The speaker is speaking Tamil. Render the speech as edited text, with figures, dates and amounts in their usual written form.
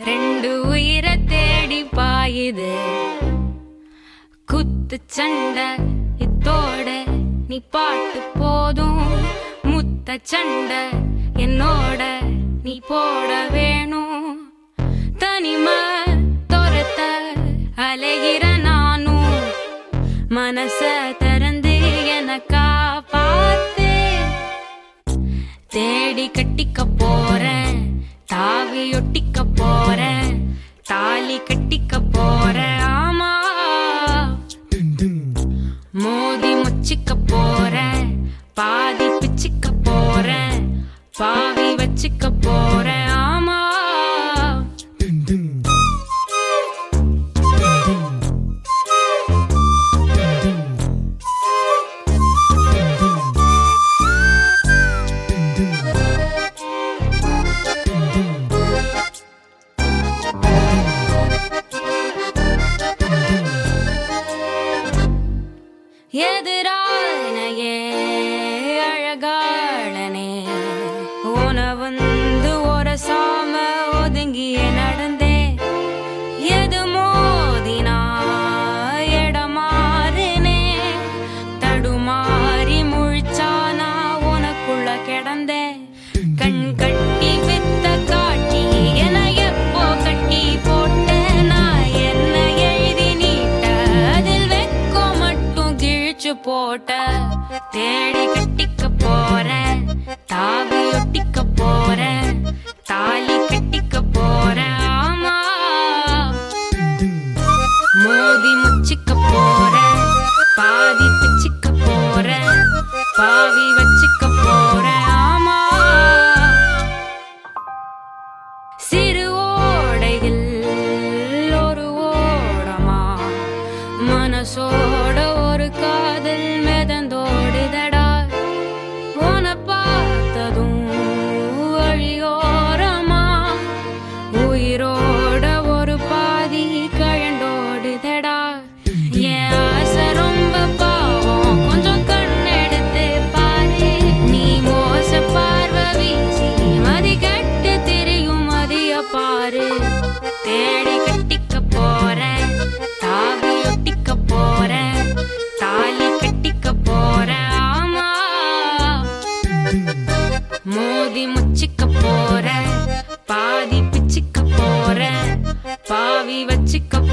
ரெண்டு உயிரை தேடி பாயுது குத்து சண்டை இத்தோட நீ பாட்டு போதும் முத்த சண்டை என்னோட நீ போட வேணும் தனிமை துரத்த அலைகிற நானும் மனச திறந்து எனக்கா பார்த்து தேடி கட்டிக்க போறேன் தாவி ஒட்டிக்க போறேன் தாலி கட்டிக்க போறேன் ஆமா மோதி முச்சிக்க போறேன் பாதி பிச்சிக்க போறேன் பாவி வச்சுக்க போறேன் ஆமா எதிரானையே அழகாளனே உன வந்து ஒரு சாம ஒதுங்கிய நடந்தே எது மோதினா இடமாறுனே தடுமாறி முழிச்சானா உனக்குள்ள கிடந்தே கண் கட்டி வித்த காட்டி என எப்போ கட்டி போட்ட நான் என்ன எழுதி நீட்ட அதில் வெக்கோ மட்டும் கிழிச்சு போட்ட தேடி கட்டிக்க போறேன் தாவி ஒட்டிக்க போறேன் தாலி கட்டிக்க போறேன் ஆமா மோதி முச்சிக்க போறேன் பாதி பிச்சிக்க போறேன் பாவி வச்சுக்க போறேன் ஆமா சிறு ஓடையில் ஒரு ஓடமா மனசோட ஒரு காதல் மிதந்தோடுதடா உன பார்த்ததும் வழியோரமா உயிரோட ஒரு பாதி கழண்டோடுதடா என் ஆசை ரொம்ப பாவம் கொஞ்சம் கண்ணெடுத்து பாரு நீ மோச பார்வை வீசி மதி கட்டு திரியும் மதிய பாரு தேடி கட்டிக்க போறேன் தாவி ஒட்டிக்க போறேன் தாலி கட்டிக்க போறேன் ஆமா மோதி முச்சிக்க போறேன் பாதி பிச்சிக்க போறேன் பாவி வச்சுக்க